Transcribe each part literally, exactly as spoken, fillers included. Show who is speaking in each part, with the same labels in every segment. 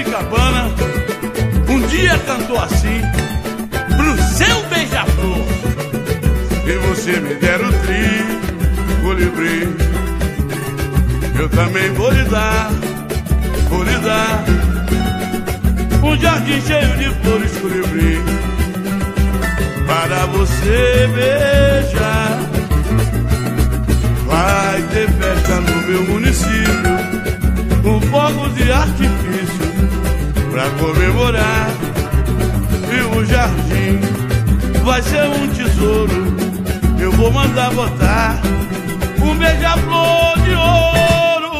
Speaker 1: Copacabana um dia cantou assim pro seu beija-flor: se você me der o tri, colibri, eu também vou lhe dar, vou lhe dar um jardim cheio de flores, colibri, para você beijar. Vai ter festa no meu município, com fogos de artifício pra comemorar. E o jardim vai ser um tesouro, eu vou mandar botar um beija-flor de ouro.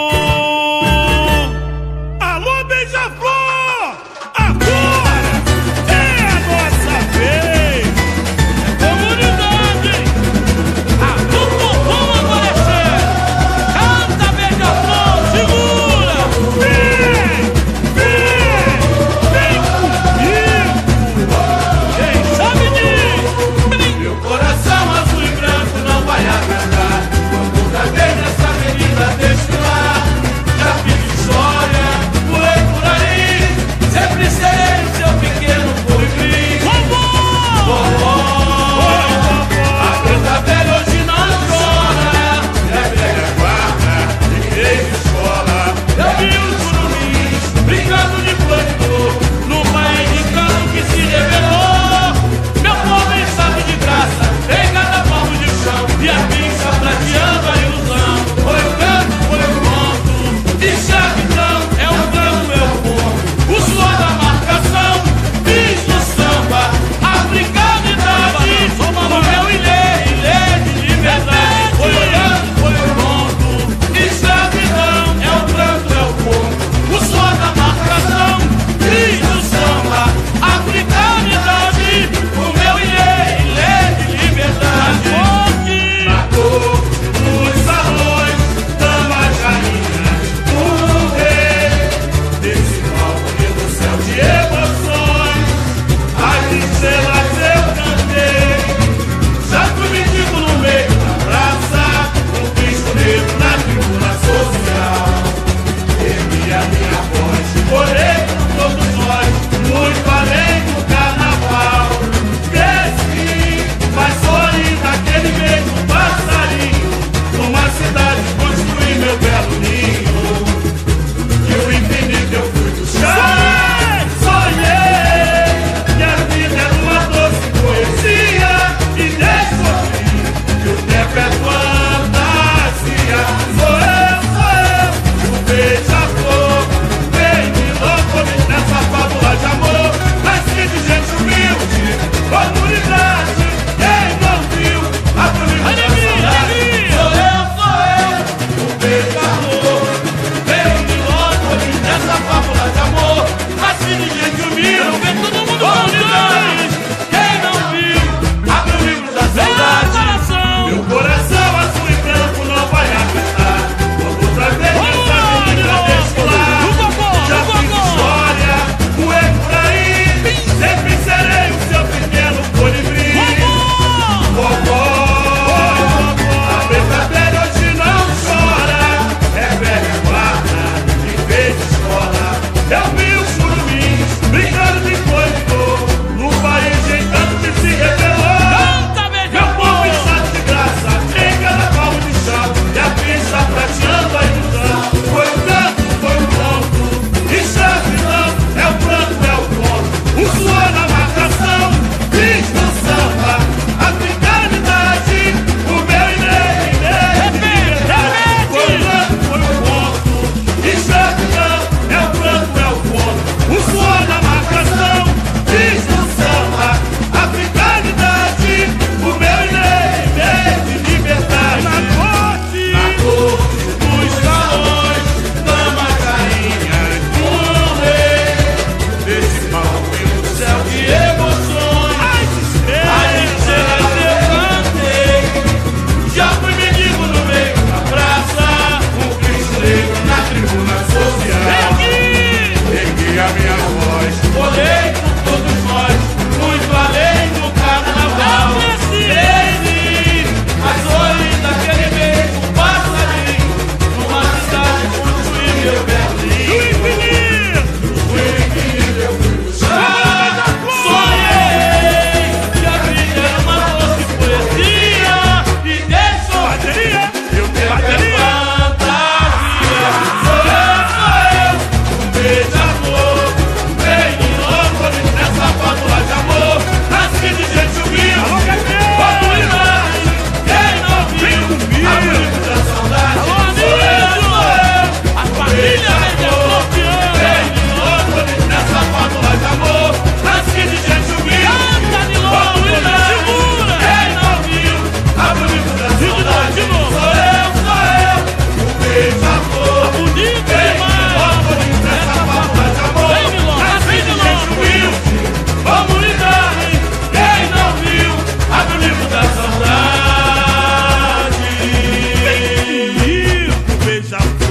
Speaker 1: Alô, beija-flor! Agora é a nossa vez! É comunidade! Alô, povão aparecer! Canta, beija-flor, segura! Vem! Vem! Vem comigo! Quem sabe diz! Meu coração azul e branco não vai agradar quando caber nessa avenida desfilar. Já fiz história, voei por aí, sempre serei o seu pequeno colibri. Vovó! Vovó! A preta velha hoje não chora, é velha guarda, igreja e escola. Eu vi os curumins brincando de plano no país de cano que se revelou. Meu povo sabe de graça, em cada palmo de chão, e a pinça prateando a ilusão. Foi o canto, foi o conto, e escravidão é o canto, é o ponto. O suor da marcação, fiz no samba, africanidade, o meu ilê, ilê de liberdade. Foi o canto, foi o conto, e escravidão é o canto, é o ponto. O suor da marcação, fiz no samba, africanidade, o meu ilê, ilê de liberdade. Marcou nos salões, damas rainhas, o rei desse palco do céu de emoções. As estrelas eu cantei, já fui mendigo no meio da praça, um Cristo negro na tribuna social. Ergui a minha voz, orei por todos nós, muito além do carnaval. Cresci, mas sorri daquele mesmo passarinho, numa cidade construí meu belo ninho. E o infinito eu fui do chão. Sonhei que a vida era uma doce poesia, e descobri que o tempo é fantasia. Sou eu, sou eu, o beija-flor, vem me locomover nessa fábula de amor. Nasci de gente humilde, comunidade, quem não viu a bonita saudade. Sou eu, sou eu, o beija-flor. beija-flor.